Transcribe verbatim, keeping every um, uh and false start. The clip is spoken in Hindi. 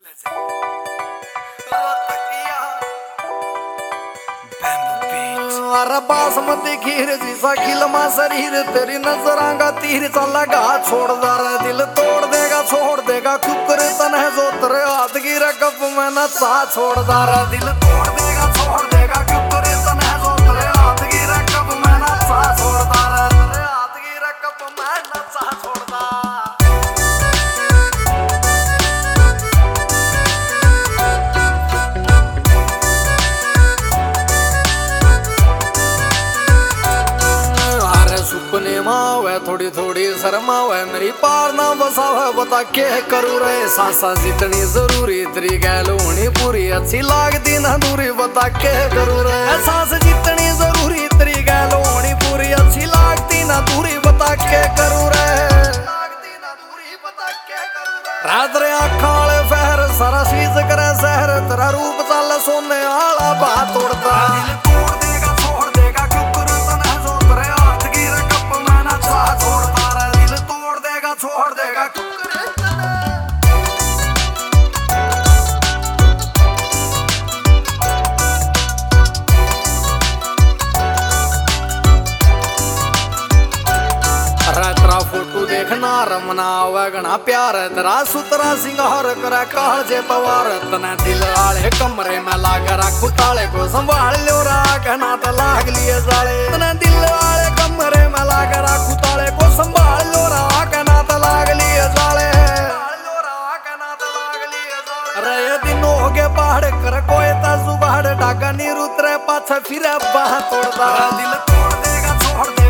अरे बासमती खीर जिसा खिलमा शरीर तेरी नजरांगा तीर चला गा छोड़ दार दिल तोड़ देगा छोड़ देगा कुकर तन है जो तेरे हाथ की रकप में नचा छोड़ दार दिल तोड़ देगा छोड़ देगा कुकर तन है जो तेरे हाथ की रकप में नचा छोड़ दार तेरे हाथ की रकप में नचा छोड़ दार। सुपने मावे थोड़ी थोड़ी शर्मावे मेरी पार ना बसावे बता के करूँ रे सासा जितनी जरूरी तेरी गैल होनी पूरी अच्छी लागती ना दूरी बता के करूँ रे सास जितनी जरूरी तेरी गैल होनी पूरी अच्छी लागती ना दूरी बता के करूँ रे रात रे आँखां वाले फहर सारा शीश करे शहर तेरा रूप चल सोने आला बात तोड़ता छोड़ देगा तेरा फोटो देखना रमना वगना प्यार तेरा सुतरा सिंगार करे काल जे पवार तने दिल वाले कमरे में लाग रखू ताले को संभाल लो रागना तो लाग लिए जाले तने दिल वाले कमरे में लाग रखू ताले को संभाल लो रागना तो लाग लिए जाले अरे दिन हो गए पहाड़ कर कोई ता जुगाड़ डाका नीर उतरे पाछा फिर बाह तोड़ता दिल तोड़ देगा छोड़ दे